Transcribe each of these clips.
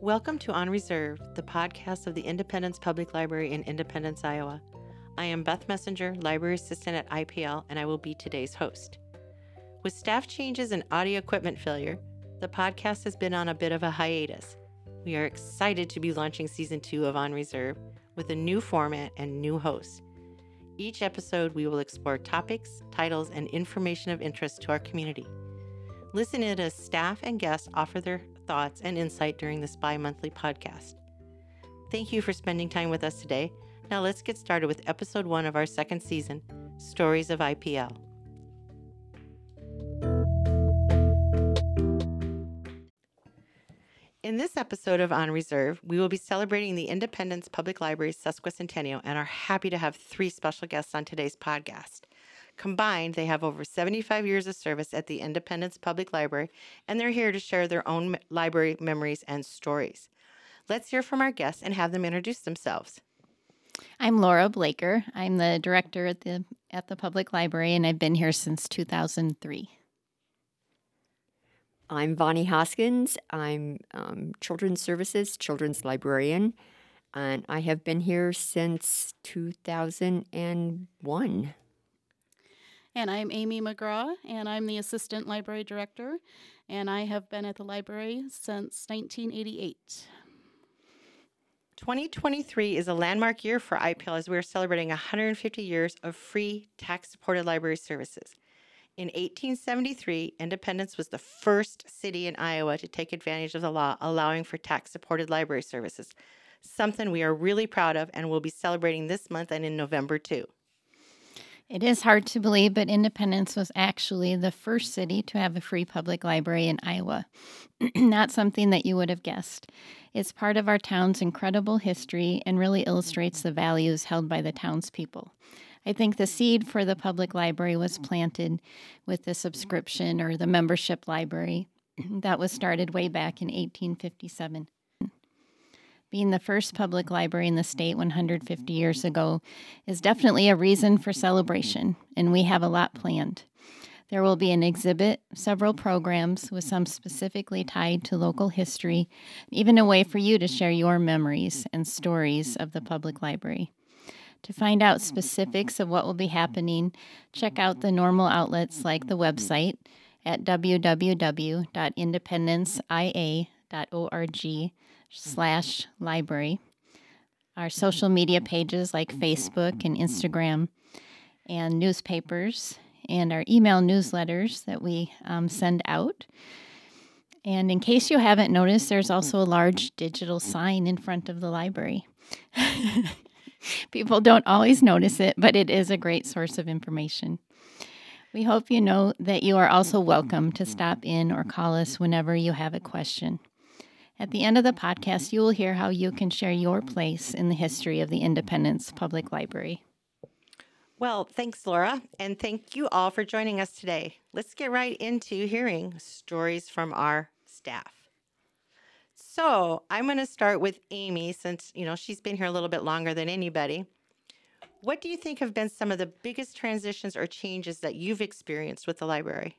Welcome to On Reserve, the podcast of the Independence Public Library in Independence, Iowa. I am Beth Messenger, Library Assistant at IPL, and I will be today's host. With staff changes and audio equipment failure, the podcast has been on a bit of a hiatus. We are excited to be launching Season 2 of On Reserve with a new format and new hosts. Each episode, we will explore topics, titles, and information of interest to our community. Listen in as staff and guests offer their thoughts and insight during this bi-monthly podcast. Thank you for spending time with us today. Now let's get started with episode 1 of our second season, Stories of IPL. In this episode of On Reserve, we will be celebrating the Independence Public Library's sesquicentennial and are happy to have 3 special guests on today's podcast. Combined, they have over 75 years of service at the Independence Public Library, and they're here to share their own library memories and stories. Let's hear from our guests and have them introduce themselves. I'm Laura Blaker. I'm the director at the Public Library, and I've been here since 2003. I'm Bonnie Hoskins. I'm Children's Services, Children's Librarian, and I have been here since 2001. And I'm Amy McGraw, and I'm the Assistant Library Director, and I have been at the library since 1988. 2023 is a landmark year for IPL as we are celebrating 150 years of free, tax-supported library services. In 1873, Independence was the first city in Iowa to take advantage of the law allowing for tax-supported library services, something we are really proud of and will be celebrating this month and in November too. It is hard to believe, but Independence was actually the first city to have a free public library in Iowa. Not something that you would have guessed. It's part of our town's incredible history and really illustrates the values held by the townspeople. I think the seed for the public library was planted with the subscription or the membership library that was started way back in 1857. Being the first public library in the state 150 years ago is definitely a reason for celebration, and we have a lot planned. There will be an exhibit, several programs with some specifically tied to local history, even a way for you to share your memories and stories of the public library. To find out specifics of what will be happening, check out the normal outlets like the website at www.independenceia.org/library, our social media pages like Facebook and Instagram, and newspapers, and our email newsletters that we send out. And in case you haven't noticed, there's also a large digital sign in front of the library. People don't always notice it, but it is a great source of information. We hope you know that you are also welcome to stop in or call us whenever you have a question. At the end of the podcast, you will hear how you can share your place in the history of the Independence Public Library. Well, thanks, Laura, and thank you all for joining us today. Let's get right into hearing stories from our staff. So I'm going to start with Amy since, she's been here a little bit longer than anybody. What do you think have been some of the biggest transitions or changes that you've experienced with the library?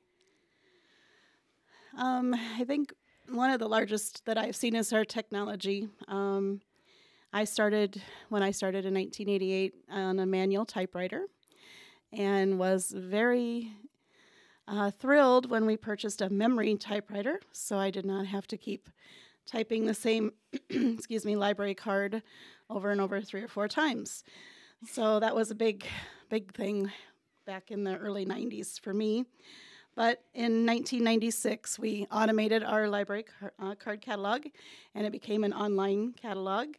I think one of the largest that I've seen is our technology. When I started in 1988 on a manual typewriter and was very thrilled when we purchased a memory typewriter, so I did not have to keep typing the same library card over and over 3 or 4 times. So that was a big thing back in the early 90s for me. But in 1996, we automated our library card catalog, and it became an online catalog.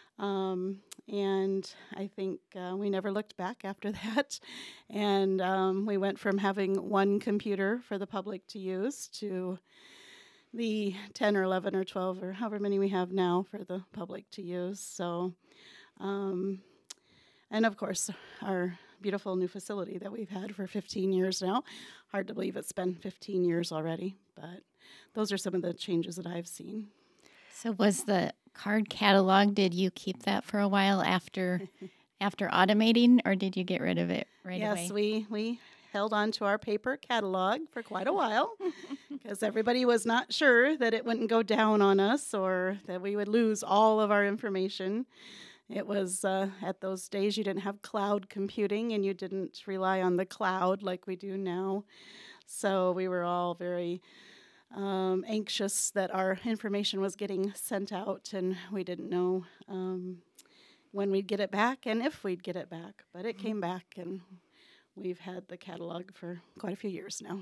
And I think we never looked back after that. And we went from having one computer for the public to use to the 10 or 11 or 12 or however many we have now for the public to use. So, and of course, our beautiful new facility that we've had for 15 years now. Hard to believe it's been 15 years already, but those are some of the changes that I've seen. So was the card catalog, did you keep that for a while after automating, or did you get rid of it right away? Yes, we held on to our paper catalog for quite a while because everybody was not sure that it wouldn't go down on us or that we would lose all of our information. It was at those days you didn't have cloud computing and you didn't rely on the cloud like we do now. So we were all very anxious that our information was getting sent out, and we didn't know when we'd get it back and if we'd get it back. But it came back, and we've had the catalog for quite a few years now.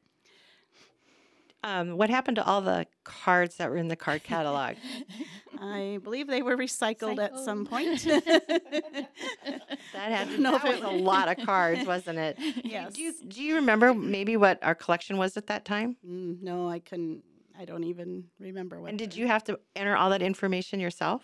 What happened to all the cards that were in the card catalog? I believe they were recycled at some point. That was a lot of cards, wasn't it? Yes. Do you remember maybe what our collection was at that time? No, I couldn't. I don't even remember what. And did you have to enter all that information yourself?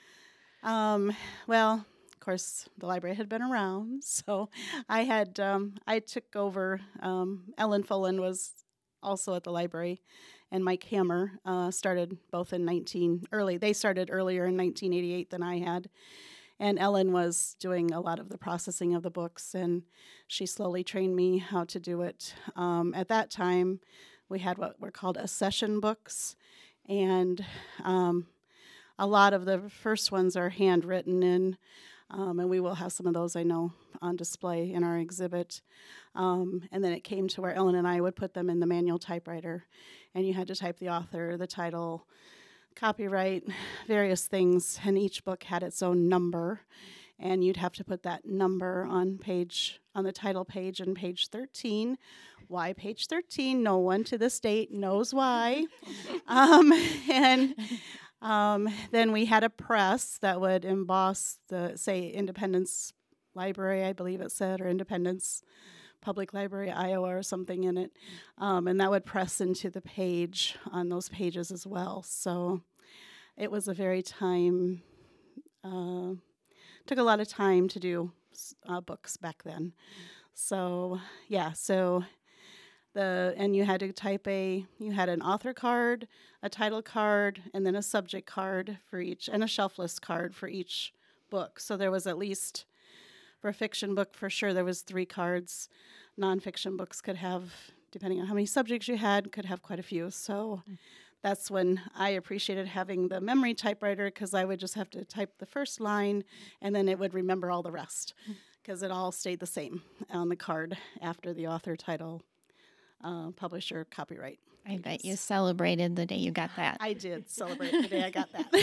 Well, of course, the library had been around, so I had I took over. Ellen Fullen was also at the library, and Mike Hammer started both in They started earlier in 1988 than I had. And Ellen was doing a lot of the processing of the books, and she slowly trained me how to do it. At that time, we had what were called accession books, and a lot of the first ones are handwritten in, and we will have some of those, I know, on display in our exhibit. And then it came to where Ellen and I would put them in the manual typewriter, and you had to type the author, the title, copyright, various things, and each book had its own number, and you'd have to put that number on the title page and page 13. Why page 13? No one to this date knows why. Then we had a press that would emboss say Independence Library, I believe it said, or Independence Public Library, Iowa, or something in it. And that would press into the page on those pages as well. So it was a very took a lot of time to do books back then. So, yeah, and you had to you had an author card, a title card, and then a subject card for each, and a shelf list card for each book. So there was at least, for a fiction book, for sure, there was 3 cards. Nonfiction books could have, depending on how many subjects you had, could have quite a few. So that's when I appreciated having the memory typewriter, because I would just have to type the first line, and then it would remember all the rest, because it all stayed the same on the card after the author, title, publisher, copyright. I bet you celebrated the day you got that. I did celebrate the day I got that.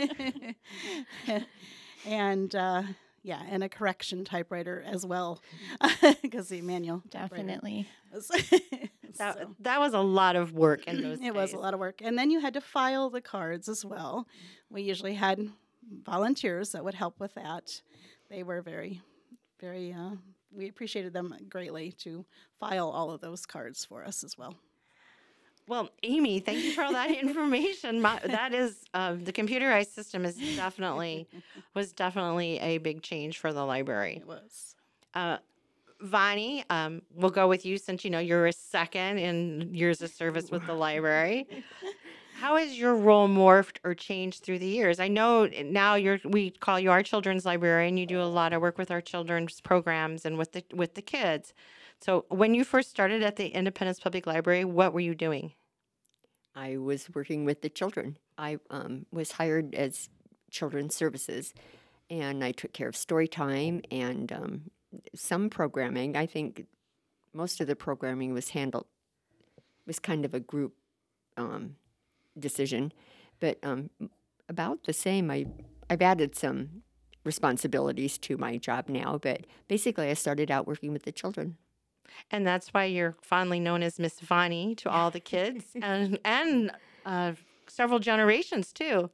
And and a correction typewriter as well, because the manual Definitely. That was a lot of work in those days. It was a lot of work. And then you had to file the cards as well. We usually had volunteers that would help with that. They were very, very, we appreciated them greatly to file all of those cards for us as well. Well, Amy, thank you for all that information. That is, the computerized system was definitely a big change for the library. It was. Vani, we'll go with you since you're a second in years of service with the library. How has your role morphed or changed through the years? I know now we call you our children's librarian. You do a lot of work with our children's programs and with the kids. So when you first started at the Independence Public Library, what were you doing? I was working with the children. I was hired as children's services, and I took care of story time and some programming. I think most of the programming was kind of a group decision, but about the same. I've added some responsibilities to my job now, but basically I started out working with the children. And that's why you're fondly known as Miss Vani to all the kids and several generations too.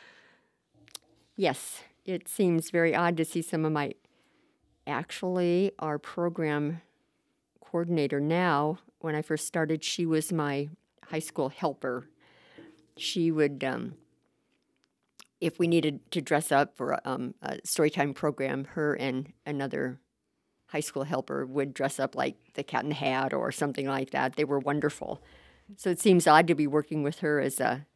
Yes, it seems very odd to see some of our program coordinator now. When I first started, she was my high school helper. She would, if we needed to dress up for a storytime program, her and another high school helper would dress up like the Cat in the Hat or something like that. They were wonderful. So it seems odd to be working with her as a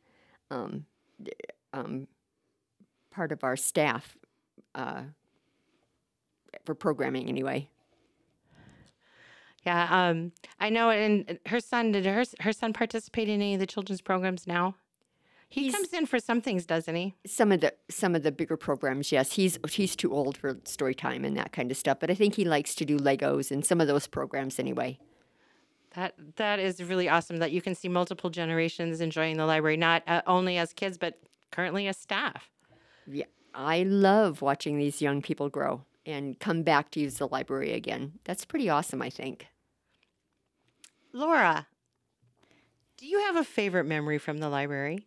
part of our staff for programming anyway. Yeah, I know. And her son, did her son participate in any of the children's programs now? He He's comes in for some things, doesn't he? some of the bigger programs. Yes, he's too old for story time and that kind of stuff. But I think he likes to do Legos and some of those programs anyway. That is really awesome that you can see multiple generations enjoying the library, not only as kids, but currently as staff. Yeah, I love watching these young people grow and come back to use the library again. That's pretty awesome, I think. Laura, do you have a favorite memory from the library?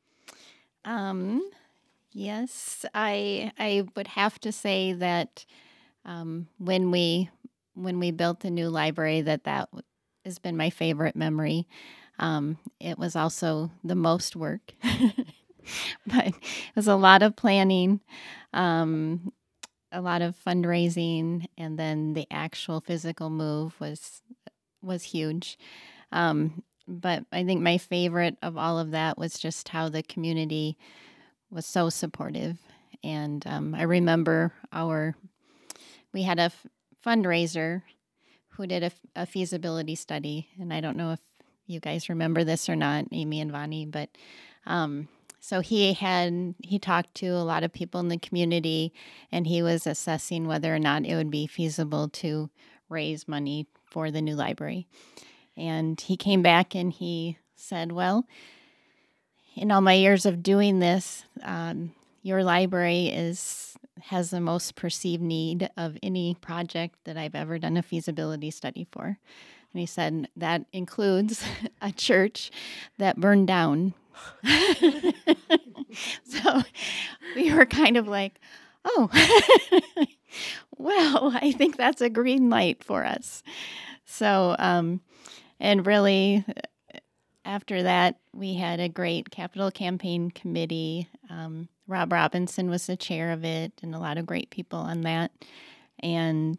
Yes, I would have to say that when we built the new library, that has been my favorite memory. It was also the most work, but it was a lot of planning, a lot of fundraising, and then the actual physical move was huge. But I think my favorite of all of that was just how the community was so supportive. And I remember we had a fundraiser who did a feasibility study. And I don't know if you guys remember this or not, Amy and Vonnie, but so he talked to a lot of people in the community, and he was assessing whether or not it would be feasible to raise money for the new library. And he came back and he said, well, in all my years of doing this, your library has the most perceived need of any project that I've ever done a feasibility study for. And he said that includes a church that burned down. So we were kind of like, oh, well, I think that's a green light for us. So, and really, after that, we had a great capital campaign committee. Rob Robinson was the chair of it, and a lot of great people on that. And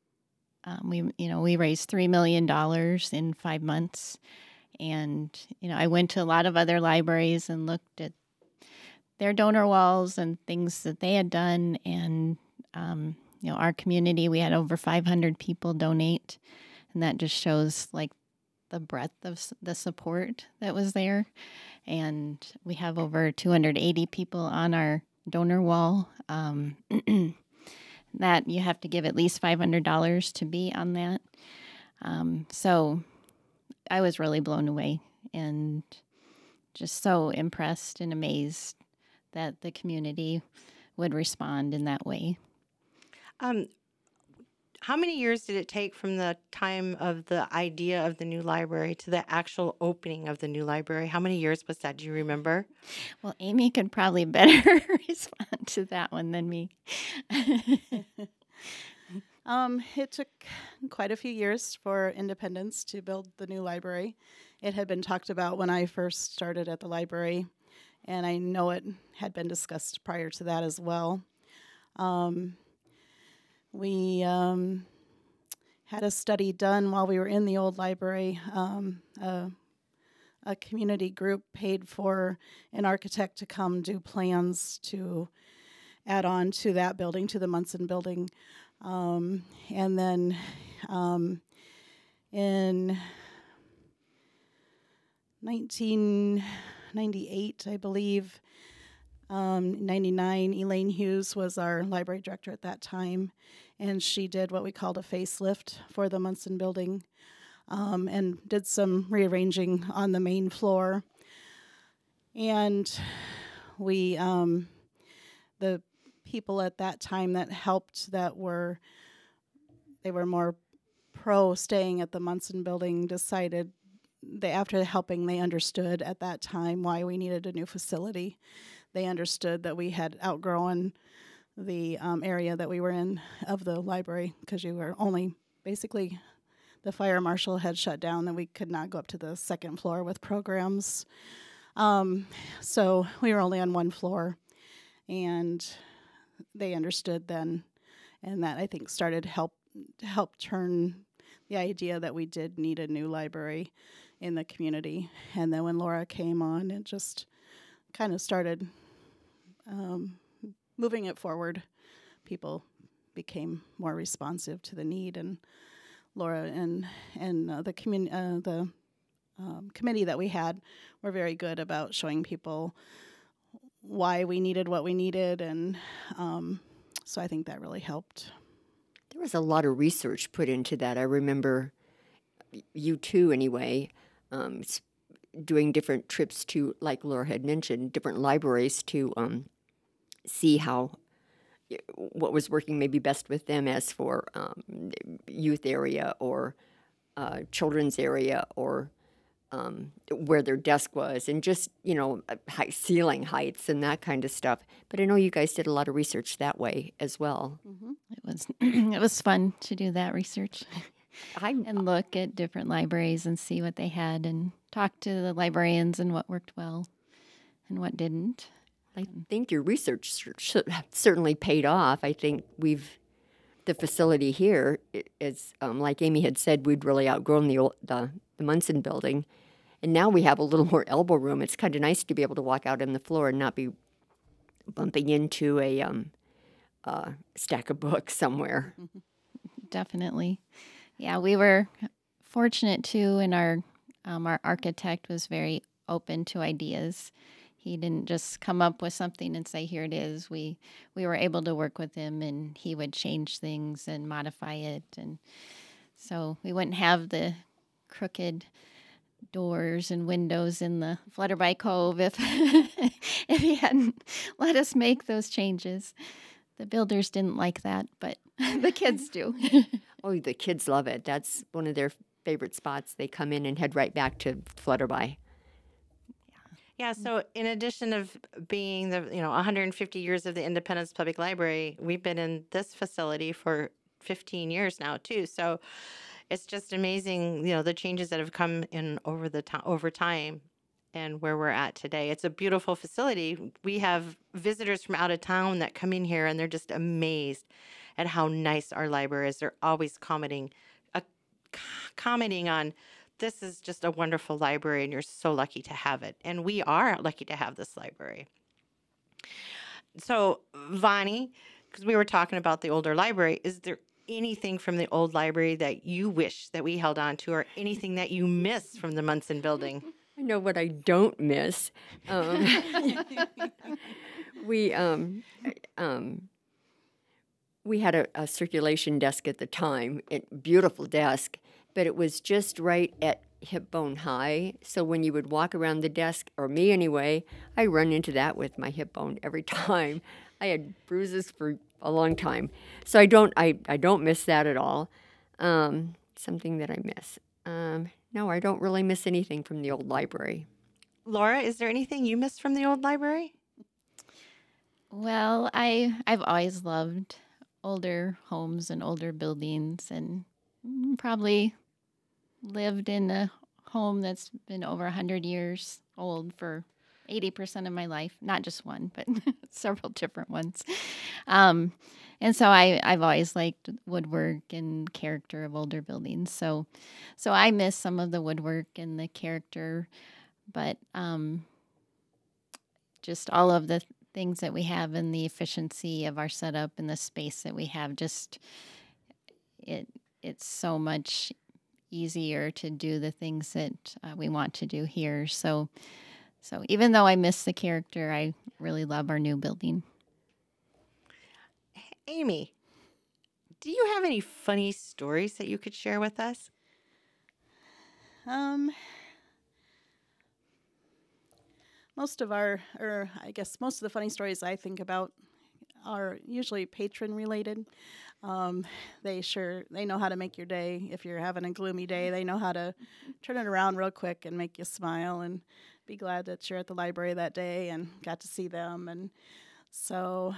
we raised $3 million in 5 months. And I went to a lot of other libraries and looked at their donor walls and things that they had done. And our community, we had over 500 people donate, and that just shows like the breadth of the support that was there. And we have over 280 people on our donor wall. That you have to give at least $500 to be on that. So I was really blown away and just so impressed and amazed that the community would respond in that way. How many years did it take from the time of the idea of the new library to the actual opening of the new library? How many years was that? Do you remember? Well, Amy could probably better respond to that one than me. It took quite a few years for Independence to build the new library. It had been talked about when I first started at the library, and I know it had been discussed prior to that as well. We had a study done while we were in the old library. A community group paid for an architect to come do plans to add on to that building, to the Munson building. And then in 1998, I believe, 99, Elaine Hughes was our library director at that time, and she did what we called a facelift for the Munson building, and did some rearranging on the main floor. And we, the people at that time that helped, they were more pro staying at the Munson building, decided after helping, they understood at that time why we needed a new facility. They understood that we had outgrown the area that we were in of the library, because you were only basically, the fire marshal had shut down, and we could not go up to the second floor with programs. So we were only on one floor, and they understood then, and that I think started help turn the idea that we did need a new library in the community. And then when Laura came on, it just kind of started moving it forward. People became more responsive to the need, and Laura and the committee that we had were very good about showing people why we needed what we needed, and so I think that really helped. There was a lot of research put into that. I remember you too, anyway, doing different trips to, like Laura had mentioned, different libraries to see what was working maybe best with them as for youth area or children's area or where their desk was, and just, high ceiling heights and that kind of stuff. But I know you guys did a lot of research that way as well. Mm-hmm. It was fun to do that research and look at different libraries and see what they had and talk to the librarians and what worked well and what didn't. I think your research certainly paid off. I think the facility here is, like Amy had said, we'd really outgrown the Munson building. And now we have a little more elbow room. It's kind of nice to be able to walk out on the floor and not be bumping into a stack of books somewhere. Definitely. Yeah, we were fortunate too, and our architect was very open to ideas. He didn't just come up with something and say, here it is. We were able to work with him, and he would change things and modify it. And so we wouldn't have the crooked doors and windows in the Flutterby Cove if he hadn't let us make those changes. The builders didn't like that, but the kids do. Oh, the kids love it. That's one of their favorite spots. They come in and head right back to Flutterby. Yeah, so in addition of being 150 years of the Independence Public Library, we've been in this facility for 15 years now too. So it's just amazing, the changes that have come in over time and where we're at today. It's a beautiful facility. We have visitors from out of town that come in here and they're just amazed at how nice our library is. They're always commenting on, this is just a wonderful library and you're so lucky to have it. And we are lucky to have this library. So, Vani, because we were talking about the older library, is there anything from the old library that you wish that we held on to, or anything that you miss from the Munson building? I know what I don't miss. We had a circulation desk at the time, a beautiful desk, but it was just right at hip bone high. So when you would walk around the desk, or me anyway, I run into that with my hip bone every time. I had bruises for a long time. So I don't miss that at all. Something that I miss. No, I don't really miss anything from the old library. Laura, is there anything you miss from the old library? Well, I've always loved older homes and older buildings, and probably lived in a home that's been over 100 years old for 80% of my life. Not just one, but several different ones. And so I've always liked woodwork and character of older buildings. So I miss some of the woodwork and the character, but just all of the things that we have and the efficiency of our setup and the space that we have, just it's so much easier to do the things that we want to do here. So even though I miss the character, I really love our new building. Amy, do you have any funny stories that you could share with us? Most of the funny stories I think about are usually patron related. They know how to make your day. If you're having a gloomy day, they know how to turn it around real quick and make you smile and be glad that you're at the library that day and got to see them. And so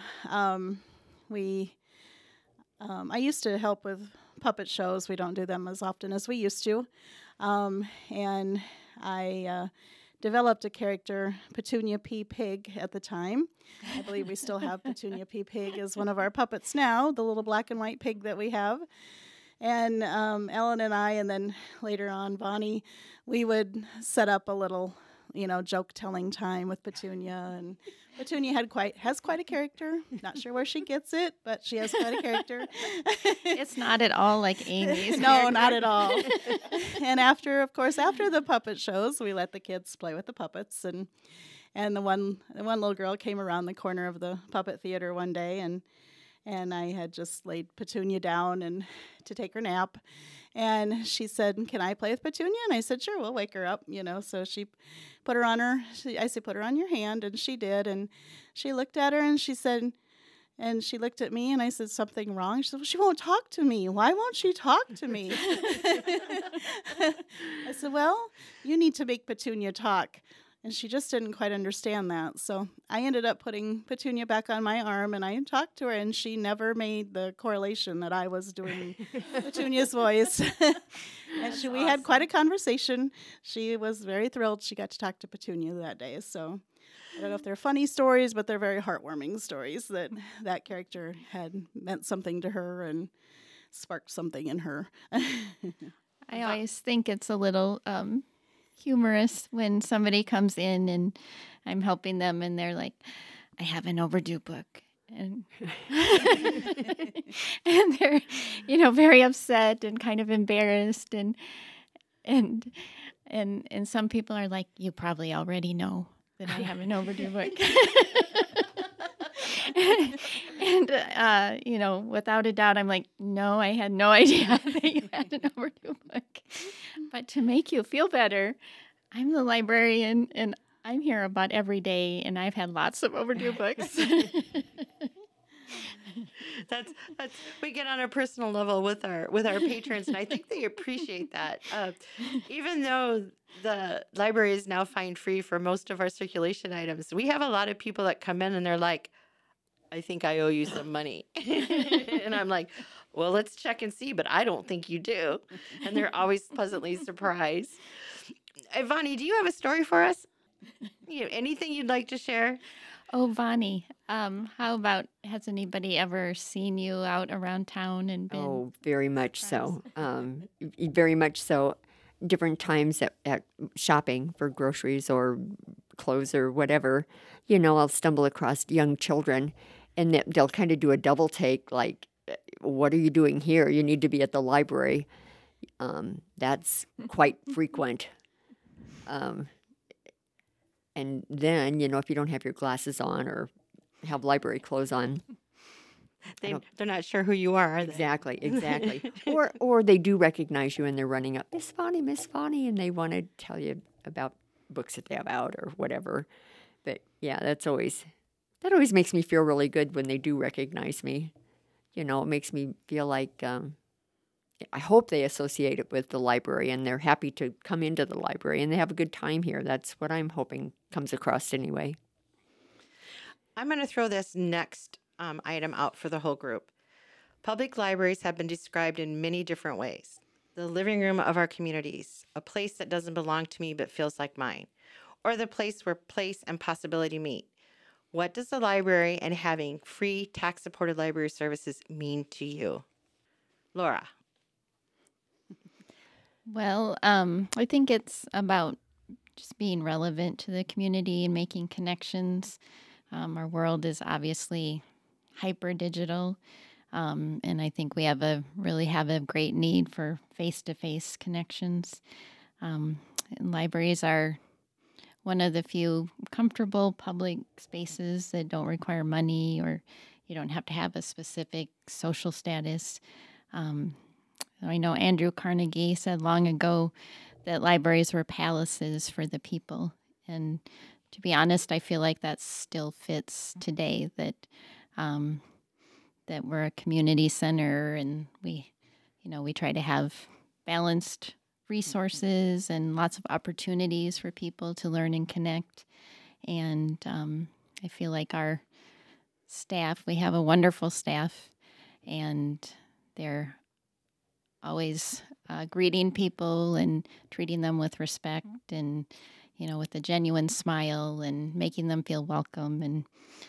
I used to help with puppet shows. We don't do them as often as we used to. And I developed a character, Petunia P. Pig, at the time. I believe we still have Petunia P. Pig as one of our puppets now, the little black and white pig that we have. And Ellen and I, and then later on Bonnie, we would set up a little joke telling time with Petunia, and Petunia has quite a character. Not sure where she gets it, but she has quite a character. It's not at all like Amy's. No, not at all. And after the puppet shows, we let the kids play with the puppets, and the one little girl came around the corner of the puppet theater one day, and I had just laid Petunia down and to take her nap. And she said, "Can I play with Petunia?" And I said, "Sure, we'll wake her up." So she put her on I said, "Put her on your hand." And she did. And she looked at her and she said, and she looked at me and I said, "Something wrong?" She said, "Well, she won't talk to me. Why won't she talk to me?" I said, "Well, you need to make Petunia talk." And she just didn't quite understand that. So I ended up putting Petunia back on my arm, and I talked to her, and she never made the correlation that I was doing Petunia's voice. And we had quite a conversation. She was very thrilled she got to talk to Petunia that day. So I don't know if they're funny stories, but they're very heartwarming stories that character had meant something to her and sparked something in her. I always think it's a little humorous when somebody comes in and I'm helping them and they're like, "I have an overdue book." And and they're, very upset and kind of embarrassed and some people are like, "You probably already know that I have an overdue book." And without a doubt, I'm like, "No, I had no idea that you had an overdue book." But to make you feel better, I'm the librarian, and I'm here about every day, and I've had lots of overdue books. That's we get on a personal level with our patrons, and I think they appreciate that. Even though the library is now fine free for most of our circulation items, we have a lot of people that come in and they're like, "I think I owe you some money." And I'm like, "Well, let's check and see, but I don't think you do." And they're always pleasantly surprised. Ivani, do you have a story for us? Anything you'd like to share? Oh, Vani, how about, has anybody ever seen you out around town and been? Oh, very much so. Very much so. Different times at shopping for groceries or clothes or whatever, I'll stumble across young children and they'll kind of do a double take, like, "What are you doing here? You need to be at the library." That's quite frequent. And then, if you don't have your glasses on or have library clothes on, They're not sure who you are they? Exactly. Or they do recognize you and they're running up, Miss Fonnie, and they want to tell you about books that they have out or whatever. But yeah, that always makes me feel really good when they do recognize me. It makes me feel like I hope they associate it with the library and they're happy to come into the library and they have a good time here. That's what I'm hoping comes across anyway. I'm going to throw this next item out for the whole group. Public libraries have been described in many different ways. The living room of our communities, a place that doesn't belong to me but feels like mine, or the place where place and possibility meet. What does the library and having free tax-supported library services mean to you? Laura. Well, I think it's about just being relevant to the community and making connections. Our world is obviously hyper digital, and I think we really have a great need for face-to-face connections. And libraries are one of the few comfortable public spaces that don't require money, or you don't have to have a specific social status. I know Andrew Carnegie said long ago that libraries were palaces for the people. And to be honest, I feel like that still fits today, that we're a community center and we try to have balanced resources and lots of opportunities for people to learn and connect. And I feel like our staff, we have a wonderful staff, and they're always greeting people and treating them with respect and, with a genuine smile and making them feel welcome. And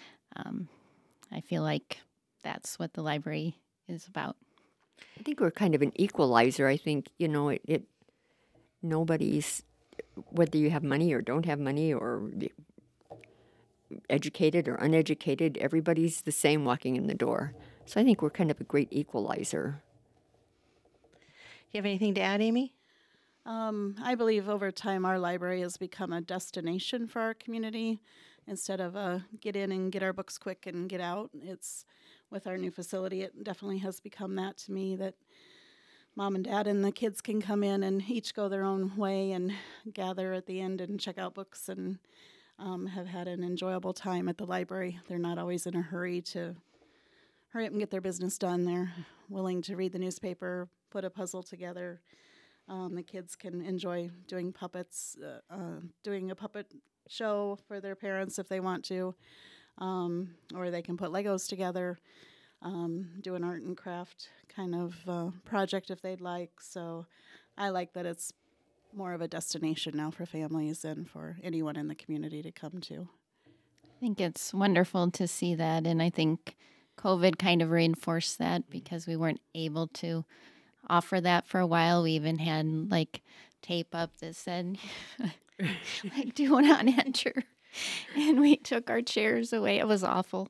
I feel like that's what the library is about. I think we're kind of an equalizer. I think, nobody's whether you have money or don't have money, or educated or uneducated, everybody's the same walking in the door. So I think we're kind of a great equalizer. You have anything to add, Amy? I believe over time our library has become a destination for our community instead of a get in and get our books quick and get out. It's with our new facility, it definitely has become that to me, that mom and dad and the kids can come in and each go their own way and gather at the end and check out books and have had an enjoyable time at the library. They're not always in a hurry to hurry up and get their business done. They're willing to read the newspaper, put a puzzle together. The kids can enjoy doing puppets, doing a puppet show for their parents if they want to, or they can put Legos together, do an art and craft kind of project if they'd like. So I like that it's more of a destination now for families and for anyone in the community to come to. I think it's wonderful to see that, and I think COVID kind of reinforced that because we weren't able to offer that for a while. We even had like tape up that said, like, do not enter. And we took our chairs away. It was awful.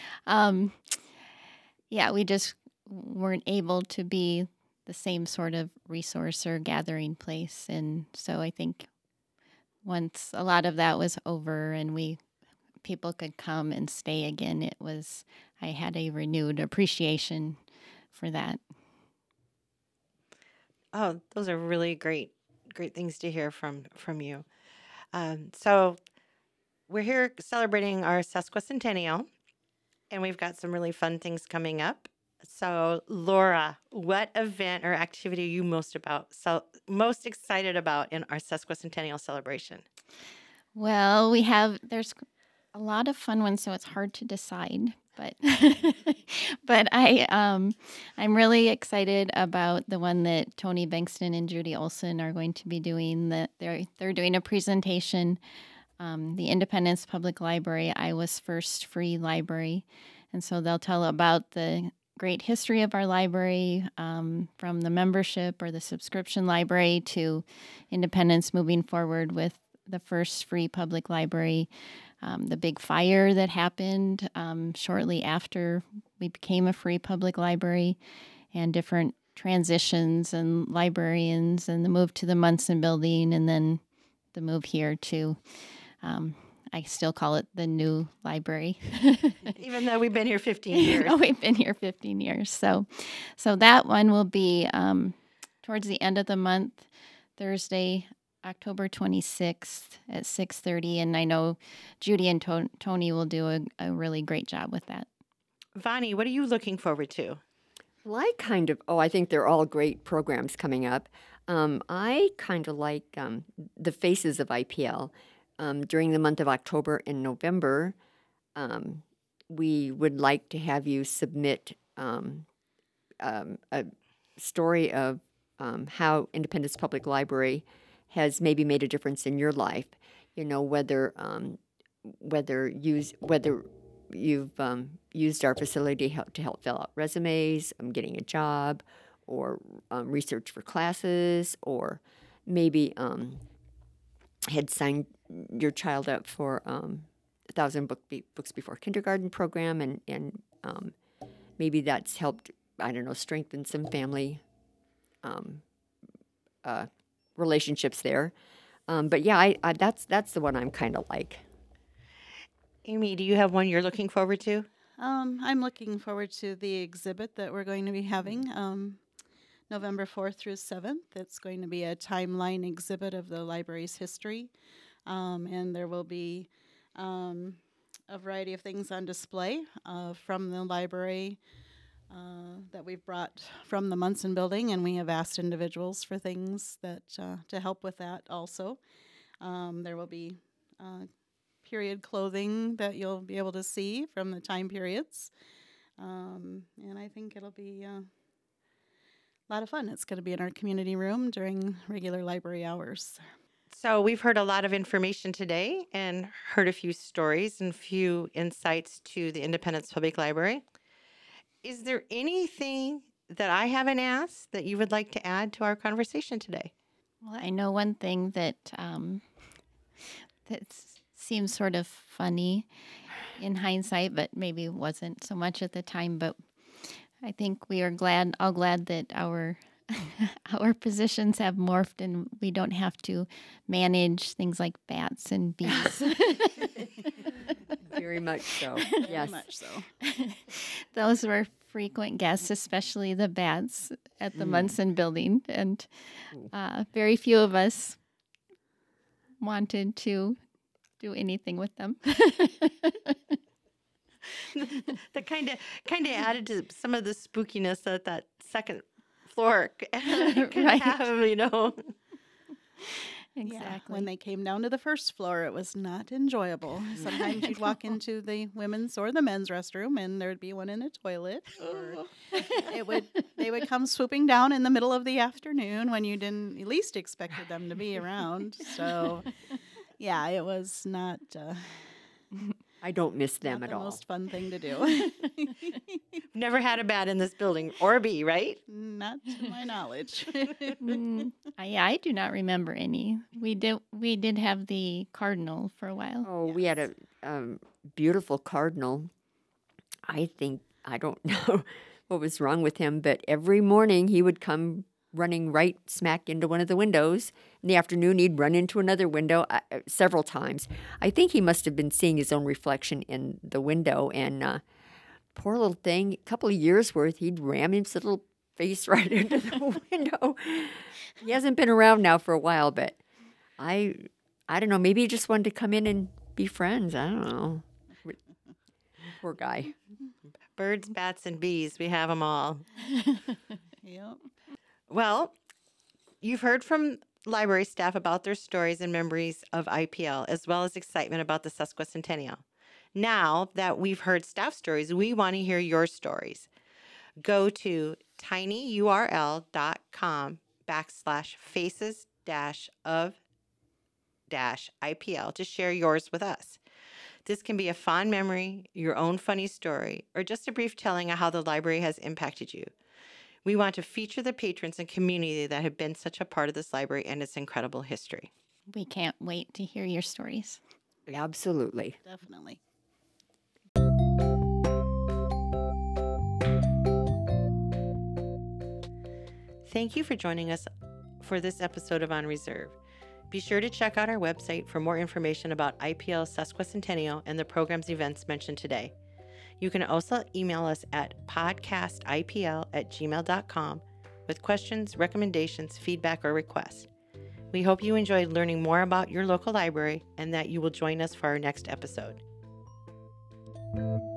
Yeah, we just weren't able to be the same sort of resource or gathering place. And so I think once a lot of that was over and people could come and stay again, I had a renewed appreciation for that. Oh, those are really great things to hear from you. So we're here celebrating our sesquicentennial, and we've got some really fun things coming up. So, Laura, what event or activity are you most excited about in our sesquicentennial celebration? Well, there's a lot of fun ones, so it's hard to decide. But I'm really excited about the one that Tony Bankston and Judy Olson are going to be doing. They're doing a presentation, the Independence Public Library, Iowa's first free library, and so they'll tell about the great history of our library, from the membership or the subscription library to Independence moving forward with the first free public library. The big fire that happened shortly after we became a free public library, and different transitions and librarians, and the move to the Munson building, and then the move here to, I still call it the new library. Even though we've been here 15 years. We've been here 15 years. So that one will be towards the end of the month, Thursday, October 26th at 6:30, and I know Judy and Tony will do a really great job with that. Vani, what are you looking forward to? Well, I think they're all great programs coming up. I kind of like the Faces of IPL. During the month of October and November, we would like to have you submit a story of how Independence Public Library has maybe made a difference in your life. You know, whether you've used our facility to help fill out resumes, getting a job, or research for classes, or maybe had signed your child up for 1,000 books before kindergarten program, and maybe that's helped, I don't know, strengthen some family relationships there. But yeah, that's the one I'm kind of like. Amy, do you have one you're looking forward to? I'm looking forward to the exhibit that we're going to be having November 4th through 7th. It's going to be a timeline exhibit of the library's history, and there will be a variety of things on display from the library that we've brought from the Munson building, and we have asked individuals for things that to help with that also. There will be period clothing that you'll be able to see from the time periods, and I think it'll be a lot of fun. It's going to be in our community room during regular library hours. So we've heard a lot of information today and heard a few stories and few insights to the Independence Public Library. Is there anything that I haven't asked that you would like to add to our conversation today? Well, I know one thing that seems sort of funny in hindsight, but maybe wasn't so much at the time. But I think we are all glad that our our positions have morphed and we don't have to manage things like bats and bees. Very much so. Very Yes. much so. Those were frequent guests, especially the bats at the Munson building. And very few of us wanted to do anything with them. That kind of added to some of the spookiness that that second floor could Right. have, you know. Exactly. Yeah, when they came down to the first floor, it was not enjoyable. Sometimes you'd walk into the women's or the men's restroom, and there'd be one in a toilet. Or they would come swooping down in the middle of the afternoon when you didn't least expected them to be around. So, yeah, it was not I don't miss them not at the all. most fun thing to do. Never had a bat in this building or a bee, right? Not to my knowledge. I do not remember any. We did have the cardinal for a while. Oh, we had a beautiful cardinal. I don't know what was wrong with him, but every morning he would come running right smack into one of the windows. In the afternoon, he'd run into another window several times. I think he must have been seeing his own reflection in the window, and poor little thing, a couple of years worth, he'd ram his little face right into the window. He hasn't been around now for a while, but I don't know, maybe he just wanted to come in and be friends. I don't know. Poor guy. Birds, bats, and bees. We have them all. Yep. Well, you've heard from library staff about their stories and memories of IPL, as well as excitement about the Sesquicentennial. Now that we've heard staff stories, we want to hear your stories. Go to tinyurl.com/faces-of-IPL to share yours with us. This can be a fond memory, your own funny story, or just a brief telling of how the library has impacted you. We want to feature the patrons and community that have been such a part of this library and its incredible history. We can't wait to hear your stories. Absolutely. Definitely. Thank you for joining us for this episode of On Reserve. Be sure to check out our website for more information about IPL Sesquicentennial and the program's events mentioned today. You can also email us at podcastipl@gmail.com with questions, recommendations, feedback, or requests. We hope you enjoyed learning more about your local library and that you will join us for our next episode.